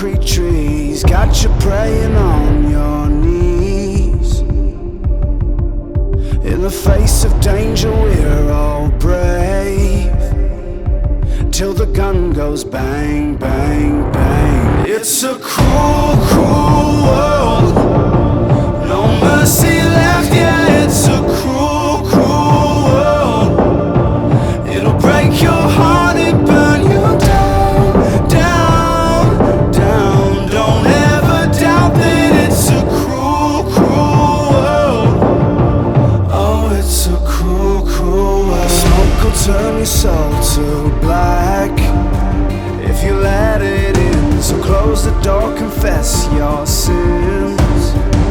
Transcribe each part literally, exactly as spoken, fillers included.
concrete trees got you praying on your knees. In the face of danger we're all brave, till the gun goes bang, bang, bang. It's a cruel, cruel world, no mercy left, yeah, it's a cruel, cruel world. It'll break your heart and burn you down, down, down. Don't ever doubt that it's a cruel, cruel world. Oh, it's a cruel, cruel world. Smoke will turn your soul to black if you let it in. So close the door, confess your sins.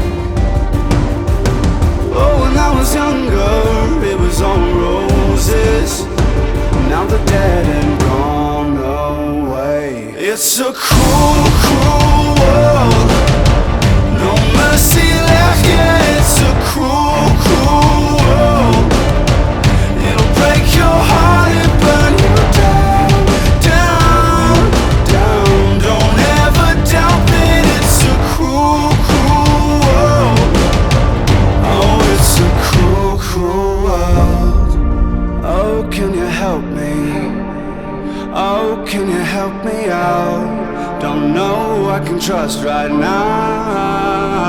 Oh, when I was younger, it was all roses. Now they're dead and gone away. It's a cruel, cruel world, no mercy left, yeah, it's a cruel, cruel world. It'll break your heart and burn you down, down, down. Don't ever doubt that it's a cruel, cruel world. Oh, it's a cruel, cruel world. Oh, can you help me? Oh, can you help me out? Don't know who I can trust right now.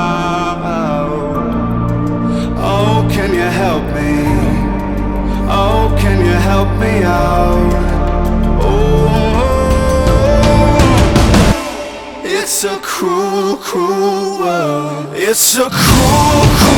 Oh, can you help me? Oh, can you help me out? Oh, it's a cruel, cruel world. It's a cruel, cruel